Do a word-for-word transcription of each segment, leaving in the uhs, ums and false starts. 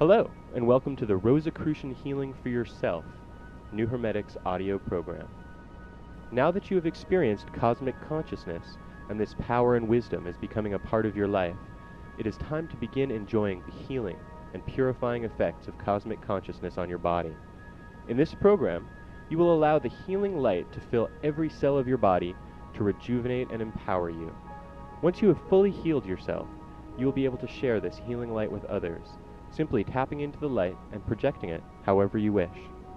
Hello, and welcome to the Rosicrucian Healing for Yourself, New Hermetics audio program. Now that you have experienced cosmic consciousness and this power and wisdom is becoming a part of your life, it is time to begin enjoying the healing and purifying effects of cosmic consciousness on your body. In this program, you will allow the healing light to fill every cell of your body to rejuvenate and empower you. Once you have fully healed yourself, you will be able to share this healing light with others, simply tapping into the light and projecting it however you wish.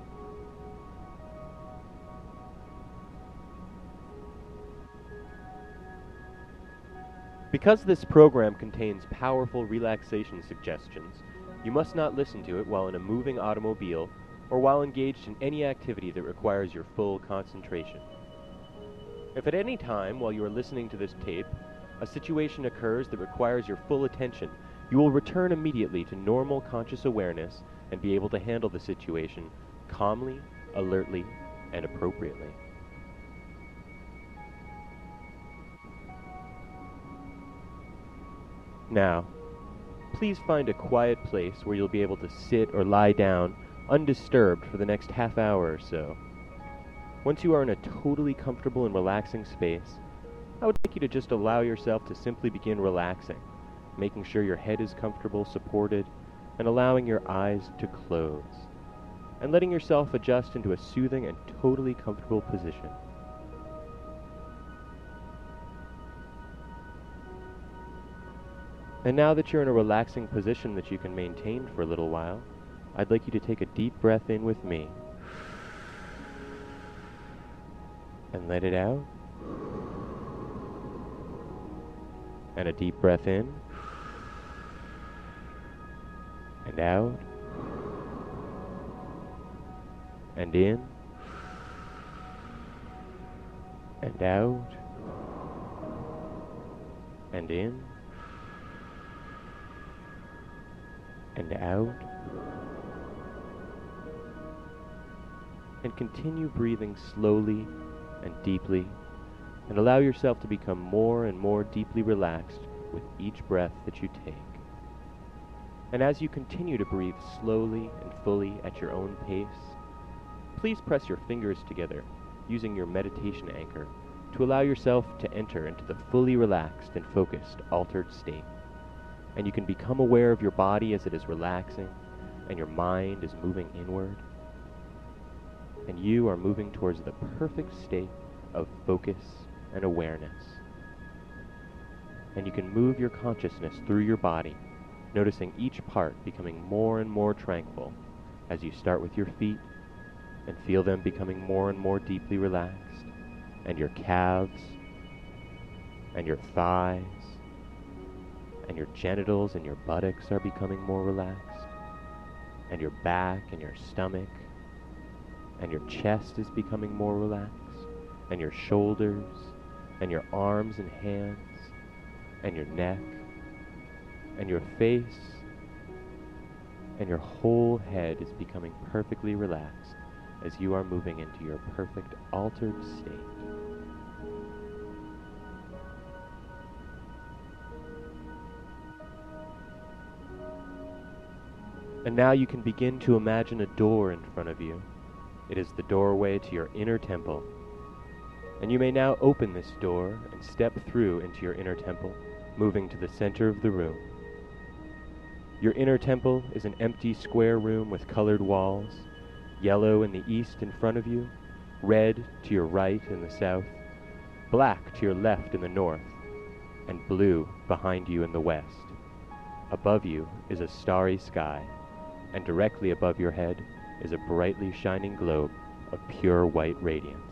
Because this program contains powerful relaxation suggestions, you must not listen to it while in a moving automobile or while engaged in any activity that requires your full concentration. If at any time while you are listening to this tape, a situation occurs that requires your full attention, you will return immediately to normal conscious awareness and be able to handle the situation calmly, alertly, and appropriately. Now, please find a quiet place where you'll be able to sit or lie down undisturbed for the next half hour or so. Once you are in a totally comfortable and relaxing space, I would like you to just allow yourself to simply begin relaxing, making sure your head is comfortable, supported, and allowing your eyes to close, and letting yourself adjust into a soothing and totally comfortable position. And now that you're in a relaxing position that you can maintain for a little while, I'd like you to take a deep breath in with me, and let it out. And a deep breath in, and out, and in, and out, and in, and out, and continue breathing slowly and deeply, and allow yourself to become more and more deeply relaxed with each breath that you take. And as you continue to breathe slowly and fully at your own pace, please press your fingers together using your meditation anchor to allow yourself to enter into the fully relaxed and focused altered state. And you can become aware of your body as it is relaxing and your mind is moving inward. And you are moving towards the perfect state of focus and awareness. And you can move your consciousness through your body, noticing each part becoming more and more tranquil as you start with your feet and feel them becoming more and more deeply relaxed, and your calves, and your thighs, and your genitals and your buttocks are becoming more relaxed, and your back and your stomach, and your chest is becoming more relaxed, and your shoulders, and your arms and hands, and your neck, and your face, and your whole head is becoming perfectly relaxed as you are moving into your perfect altered state. And now you can begin to imagine a door in front of you. It is the doorway to your inner temple. And you may now open this door and step through into your inner temple, moving to the center of the room. Your inner temple is an empty square room with colored walls, yellow in the east in front of you, red to your right in the south, black to your left in the north, and blue behind you in the west. Above you is a starry sky, and directly above your head is a brightly shining globe of pure white radiance.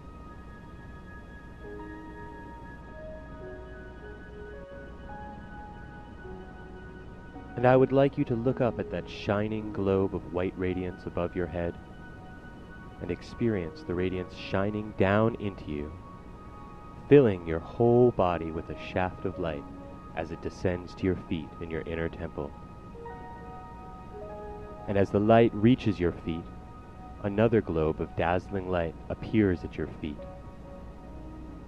And I would like you to look up at that shining globe of white radiance above your head and experience the radiance shining down into you, filling your whole body with a shaft of light as it descends to your feet in your inner temple. And as the light reaches your feet, another globe of dazzling light appears at your feet.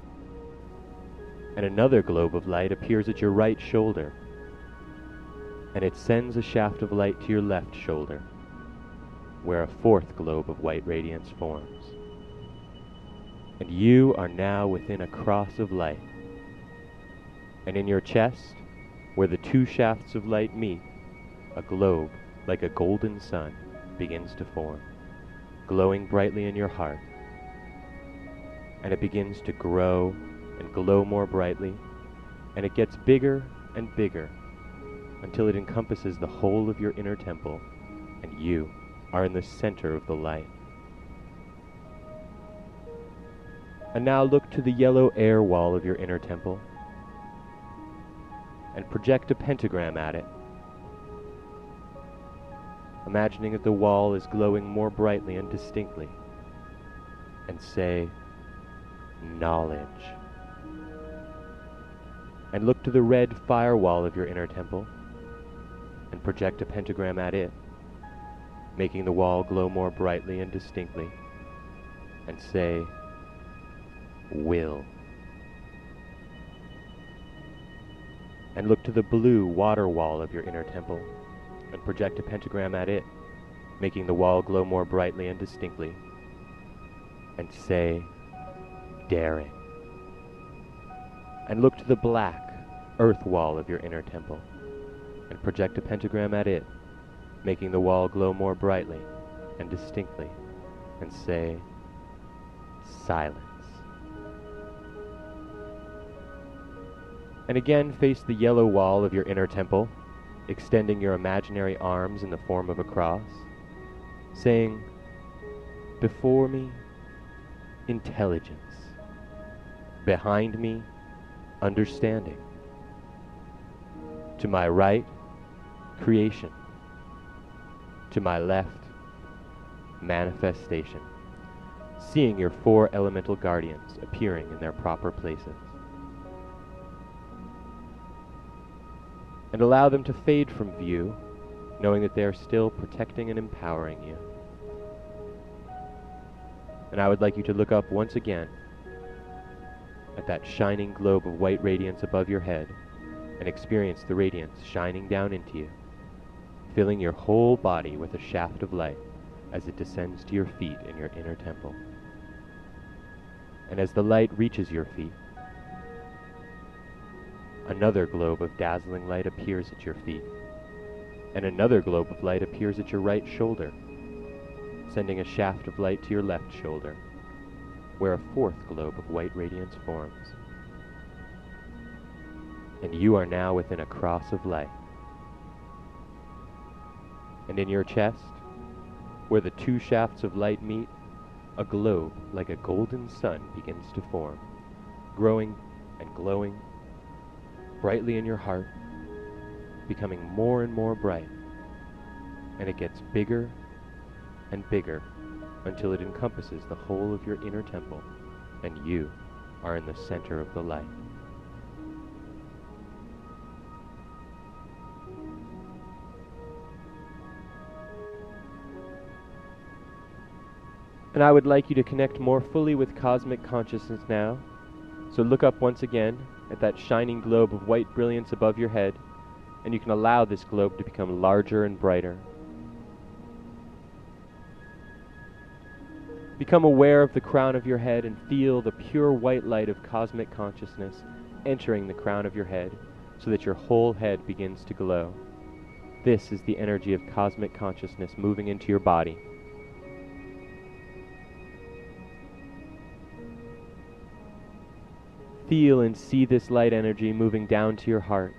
And another globe of light appears at your right shoulder. and it sends a shaft of light to your left shoulder, where a fourth globe of white radiance forms. And you are now within a cross of light. And in your chest, where the two shafts of light meet, a globe like a golden sun begins to form, glowing brightly in your heart. And it begins to grow and glow more brightly, and it gets bigger and bigger until it encompasses the whole of your inner temple, and you are in the center of the light. And now look to the yellow air wall of your inner temple and project a pentagram at it, imagining that the wall is glowing more brightly and distinctly, and say, knowledge. And look to the red firewall of your inner temple and project a pentagram at it, making the wall glow more brightly and distinctly, and say, will. And look to the blue water wall of your inner temple and project a pentagram at it, making the wall glow more brightly and distinctly, and say, daring. And look to the black earth wall of your inner temple and project a pentagram at it, making the wall glow more brightly and distinctly, and say, silence. And again face the yellow wall of your inner temple, extending your imaginary arms in the form of a cross, saying, before me, intelligence. Behind me, understanding. To my right, creation. To my left, manifestation. Seeing your four elemental guardians appearing in their proper places. And allow them to fade from view, knowing that they are still protecting and empowering you. And I would like you to look up once again at that shining globe of white radiance above your head and experience the radiance shining down into you, filling your whole body with a shaft of light as it descends to your feet in your inner temple. And as the light reaches your feet, another globe of dazzling light appears at your feet, and another globe of light appears at your right shoulder, sending a shaft of light to your left shoulder, where a fourth globe of white radiance forms. And you are now within a cross of light. And in your chest, where the two shafts of light meet, a globe like a golden sun begins to form, growing and glowing brightly in your heart, becoming more and more bright, and it gets bigger and bigger until it encompasses the whole of your inner temple, and you are in the center of the light. And I would like you to connect more fully with cosmic consciousness now. So look up once again at that shining globe of white brilliance above your head, and you can allow this globe to become larger and brighter. Become aware of the crown of your head and feel the pure white light of cosmic consciousness entering the crown of your head so that your whole head begins to glow. This is the energy of cosmic consciousness moving into your body. Feel and see this light energy moving down to your heart.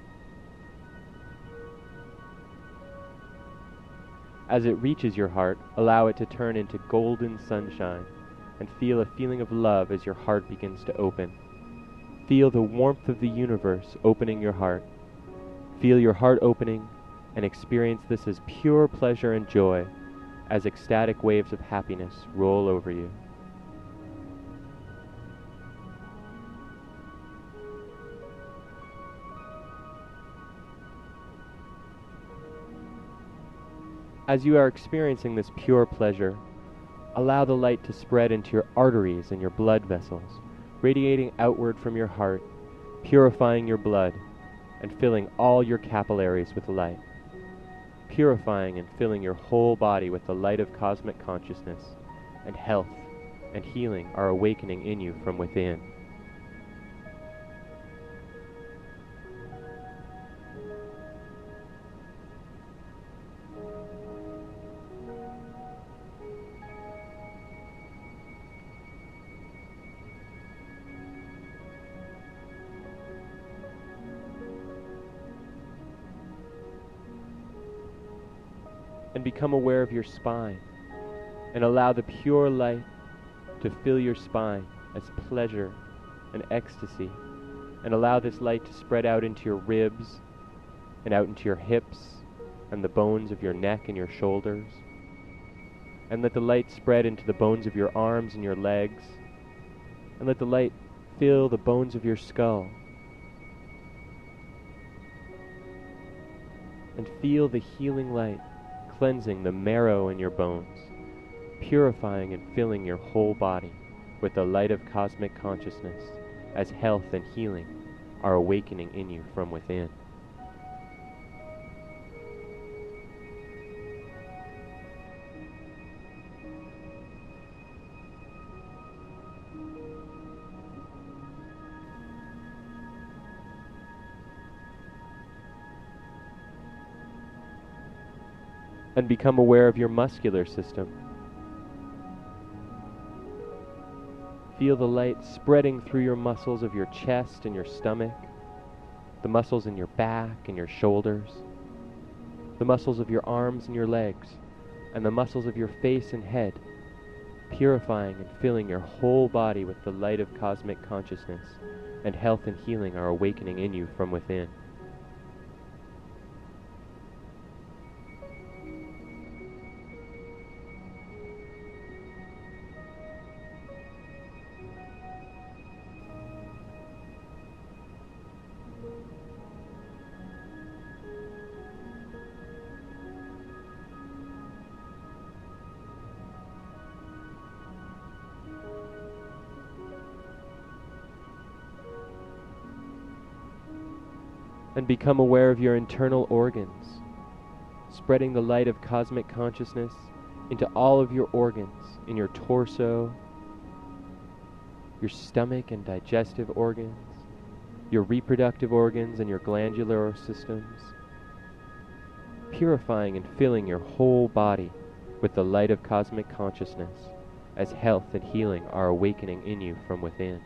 As it reaches your heart, allow it to turn into golden sunshine and feel a feeling of love as your heart begins to open. Feel the warmth of the universe opening your heart. Feel your heart opening and experience this as pure pleasure and joy as ecstatic waves of happiness roll over you. As you are experiencing this pure pleasure, allow the light to spread into your arteries and your blood vessels, radiating outward from your heart, purifying your blood, and filling all your capillaries with light. purifying and filling your whole body with the light of cosmic consciousness, and health and healing are awakening in you from within. And become aware of your spine, and allow the pure light to fill your spine as pleasure and ecstasy, and allow this light to spread out into your ribs and out into your hips and the bones of your neck and your shoulders, and let the light spread into the bones of your arms and your legs, and let the light fill the bones of your skull, and feel the healing light cleansing the marrow in your bones, purifying and filling your whole body with the light of cosmic consciousness as health and healing are awakening in you from within. And become aware of your muscular system. Feel the light spreading through your muscles of your chest and your stomach, the muscles in your back and your shoulders, the muscles of your arms and your legs, and the muscles of your face and head, purifying and filling your whole body with the light of cosmic consciousness, and health and healing are awakening in you from within. And become aware of your internal organs, spreading the light of cosmic consciousness into all of your organs, in your torso, your stomach and digestive organs, your reproductive organs and your glandular systems, purifying and filling your whole body with the light of cosmic consciousness as health and healing are awakening in you from within.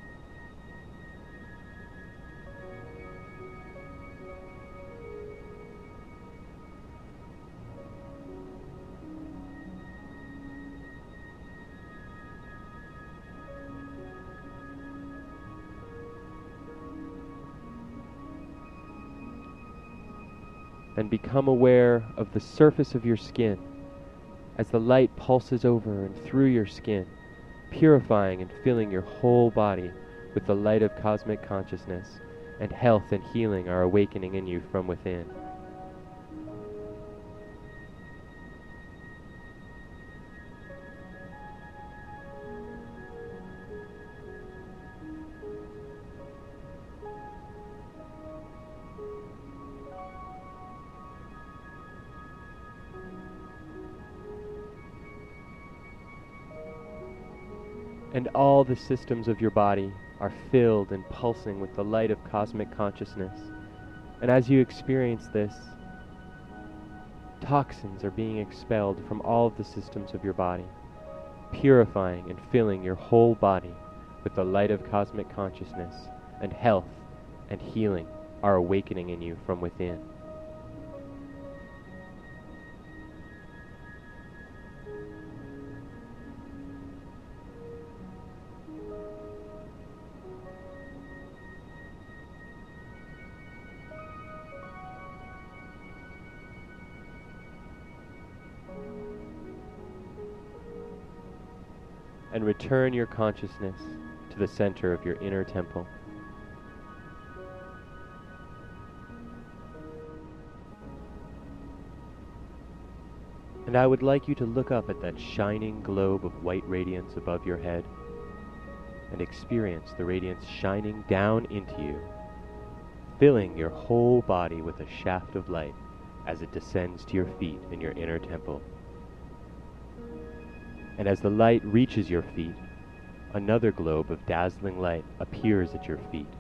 And become aware of the surface of your skin as the light pulses over and through your skin, purifying and filling your whole body with the light of cosmic consciousness, and health and healing are awakening in you from within. And all the systems of your body are filled and pulsing with the light of cosmic consciousness. And as you experience this, toxins are being expelled from all of the systems of your body, purifying and filling your whole body with the light of cosmic consciousness, and health and healing are awakening in you from within. And return your consciousness to the center of your inner temple. And I would like you to look up at that shining globe of white radiance above your head and experience the radiance shining down into you, filling your whole body with a shaft of light as it descends to your feet in your inner temple. And as the light reaches your feet, another globe of dazzling light appears at your feet.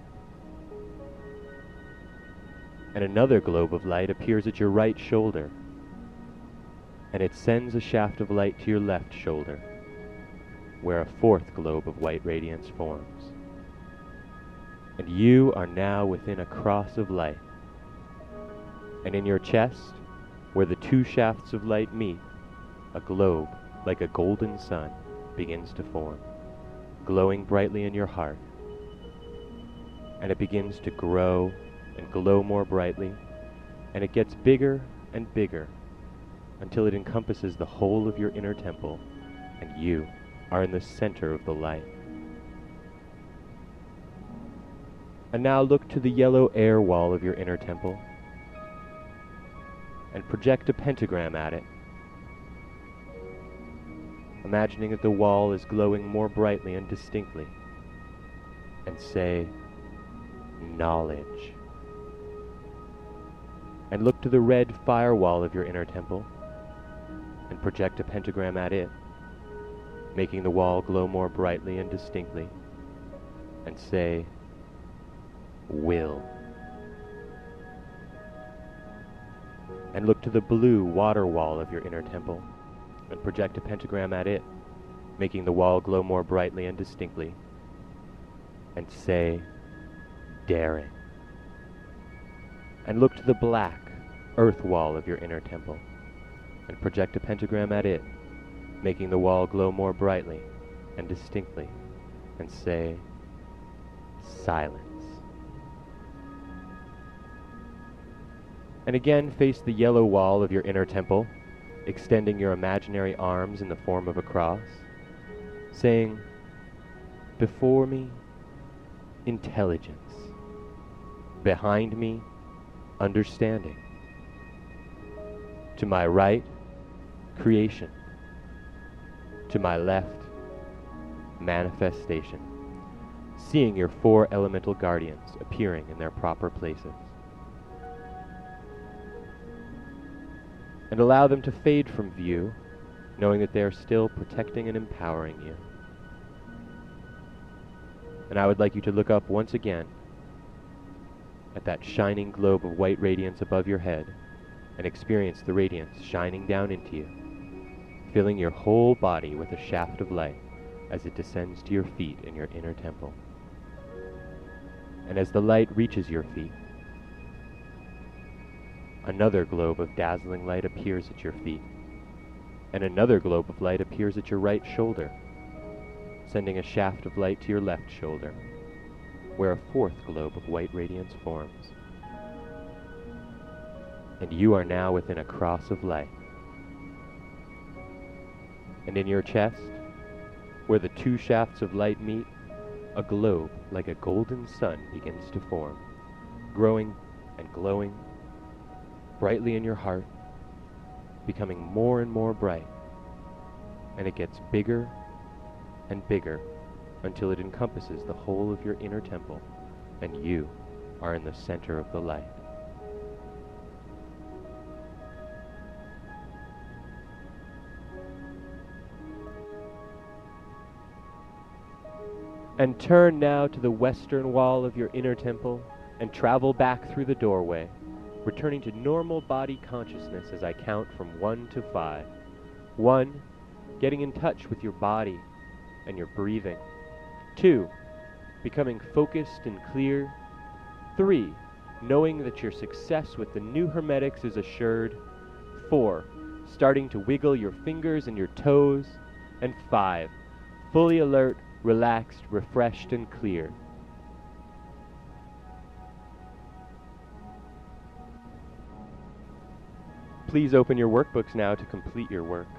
And another globe of light appears at your right shoulder, and it sends a shaft of light to your left shoulder, where a fourth globe of white radiance forms. And you are now within a cross of light, and in your chest, where the two shafts of light meet, a globe like a golden sun begins to form, glowing brightly in your heart. And it begins to grow and glow more brightly, and it gets bigger and bigger until it encompasses the whole of your inner temple, and you are in the center of the light. And now look to the yellow air wall of your inner temple and project a pentagram at it, imagining that the wall is glowing more brightly and distinctly, and say, knowledge. And look to the red firewall of your inner temple and project a pentagram at it, making the wall glow more brightly and distinctly, and say, will. And look to the blue water wall of your inner temple and project a pentagram at it, making the wall glow more brightly and distinctly, and say, daring. And look to the black earth wall of your inner temple and project a pentagram at it, making the wall glow more brightly and distinctly, and say, silence. And again face the yellow wall of your inner temple, extending your imaginary arms in the form of a cross, saying, before me, intelligence. Behind me, understanding. To my right, creation. To my left, manifestation. Seeing your four elemental guardians appearing in their proper places. And allow them to fade from view, knowing that they are still protecting and empowering you. And I would like you to look up once again at that shining globe of white radiance above your head and experience the radiance shining down into you, filling your whole body with a shaft of light as it descends to your feet in your inner temple. And as the light reaches your feet, another globe of dazzling light appears at your feet, and another globe of light appears at your right shoulder, sending a shaft of light to your left shoulder, where a fourth globe of white radiance forms. And you are now within a cross of light. And in your chest, where the two shafts of light meet, a globe like a golden sun begins to form, growing and glowing brightly in your heart, becoming more and more bright, and it gets bigger and bigger until it encompasses the whole of your inner temple, and you are in the center of the light. And turn now to the western wall of your inner temple and travel back through the doorway, returning to normal body consciousness as I count from one to five. One, getting in touch with your body and your breathing. Two, becoming focused and clear. Three, knowing that your success with the new Hermetics is assured. Four, starting to wiggle your fingers and your toes. And five, fully alert, relaxed, refreshed, and clear. Please open your workbooks now to complete your work.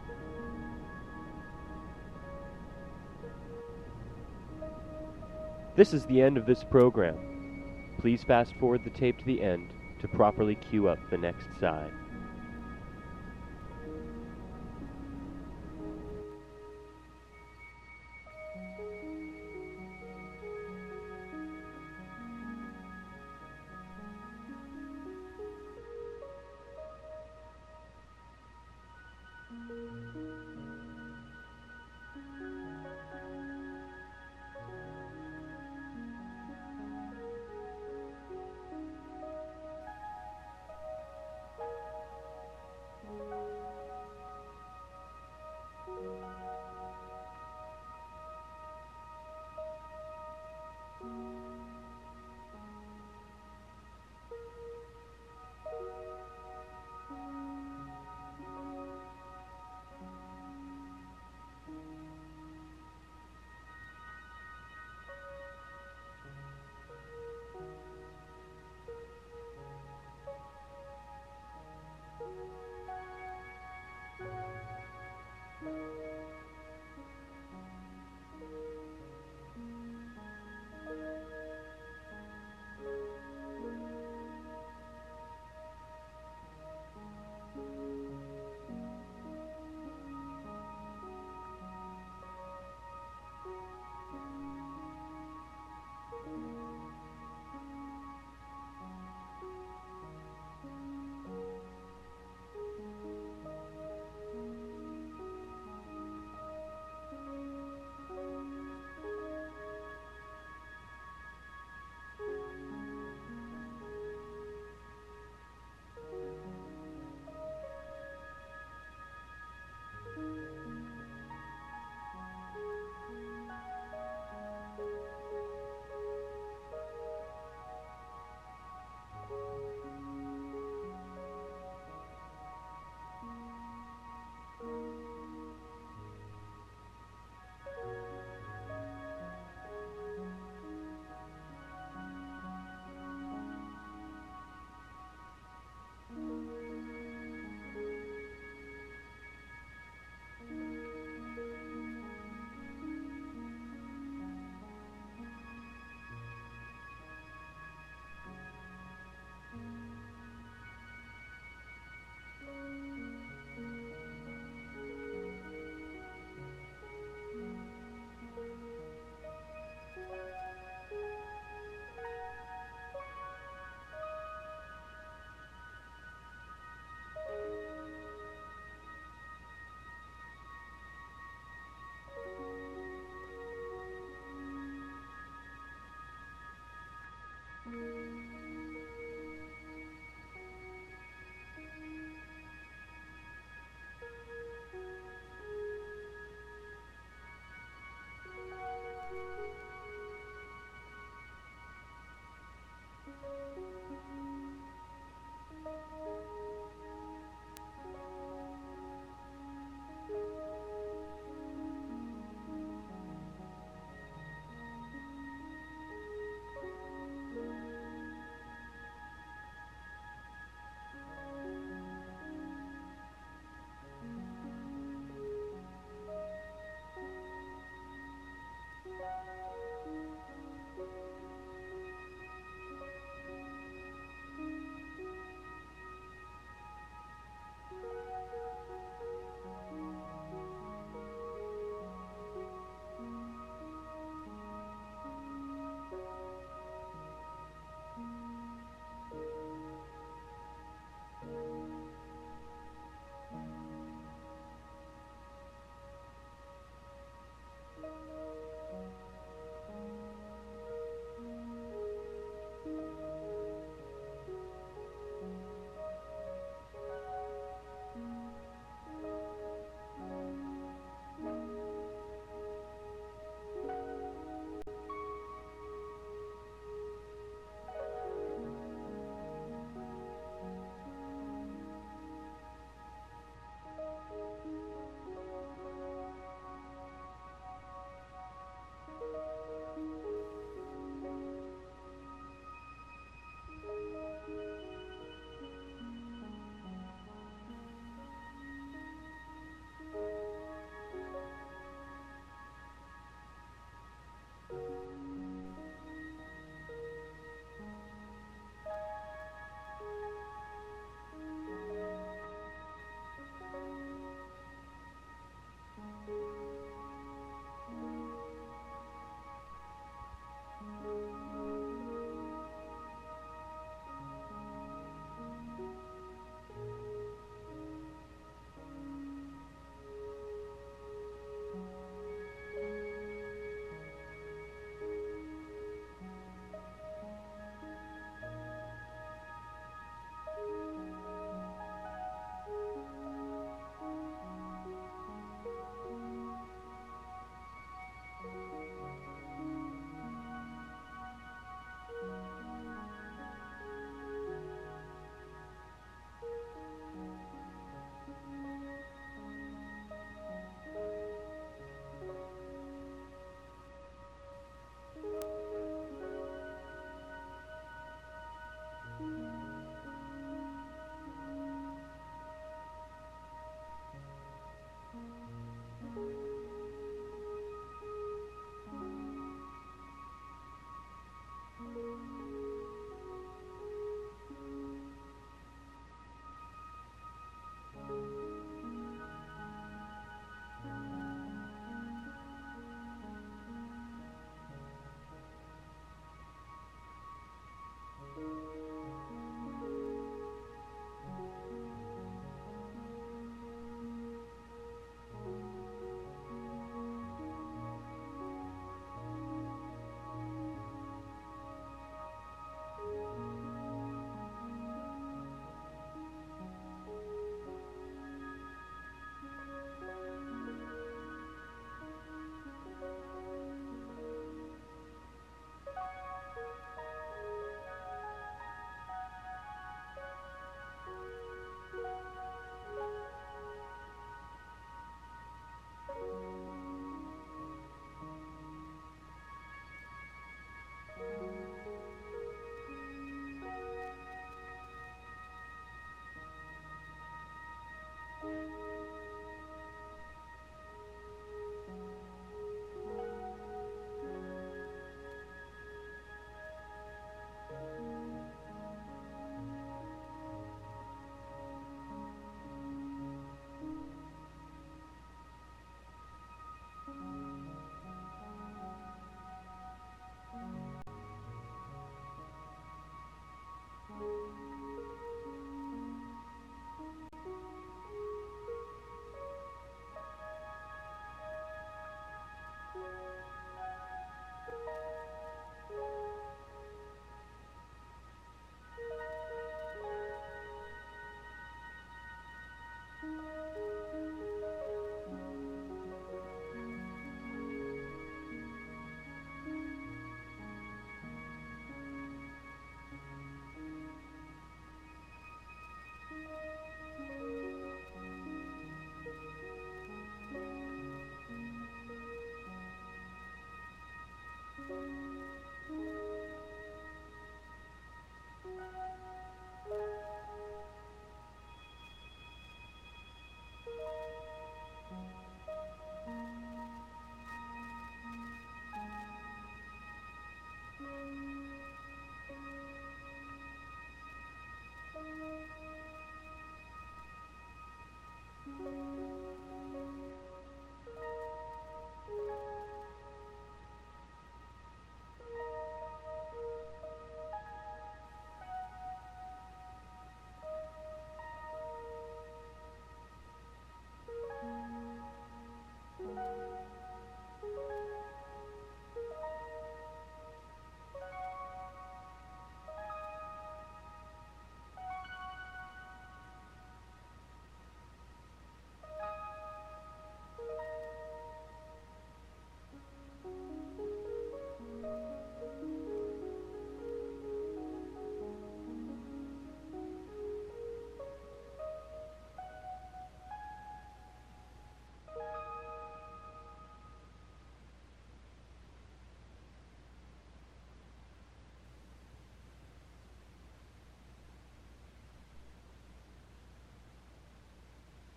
This is the end of this program. Please fast forward the tape to the end to properly cue up the next side.